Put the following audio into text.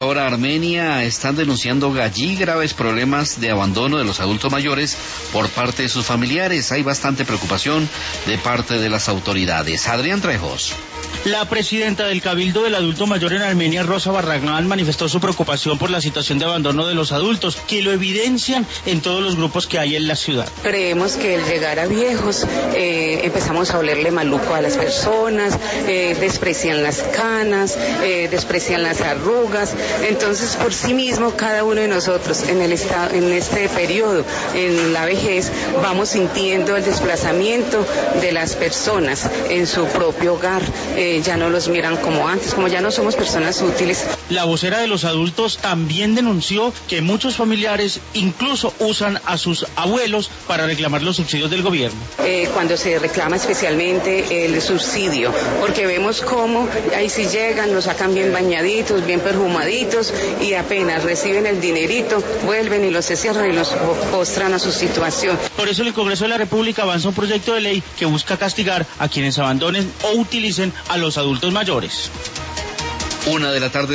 Ahora, Armenia están denunciando allí graves problemas de abandono de los adultos mayores por parte de sus familiares. Hay bastante preocupación de parte de las autoridades. Adrián Trejos. La presidenta del Cabildo del Adulto Mayor en Armenia, Rosa Barragán, manifestó su preocupación por la situación de abandono de los adultos, que lo evidencian en todos los grupos que hay en la ciudad. Creemos que al llegar a viejos empezamos a olerle maluco a las personas, desprecian las canas, desprecian las arrugas. Entonces, por sí mismo, cada uno de nosotros en este periodo, en la vejez, vamos sintiendo el desplazamiento de las personas en su propio hogar. Ya no los miran como antes, como ya no somos personas útiles. La vocera de los adultos también denunció que muchos familiares incluso usan a sus abuelos para reclamar los subsidios del gobierno. Cuando se reclama especialmente el subsidio, porque vemos cómo ahí sí llegan, nos sacan bien bañaditos, bien perfumaditos, y apenas reciben el dinerito, vuelven y los encierran y los postran a su situación. Por eso el Congreso de la República avanza un proyecto de ley que busca castigar a quienes abandonen o utilicen a los adultos mayores. 1 de la tarde.